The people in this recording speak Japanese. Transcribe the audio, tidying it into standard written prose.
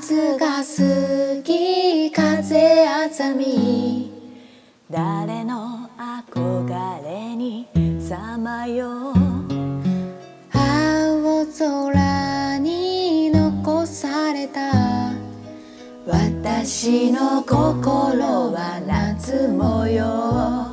夏が好き風あざみ誰の憧れにさまよう青空に残された私の心は夏模様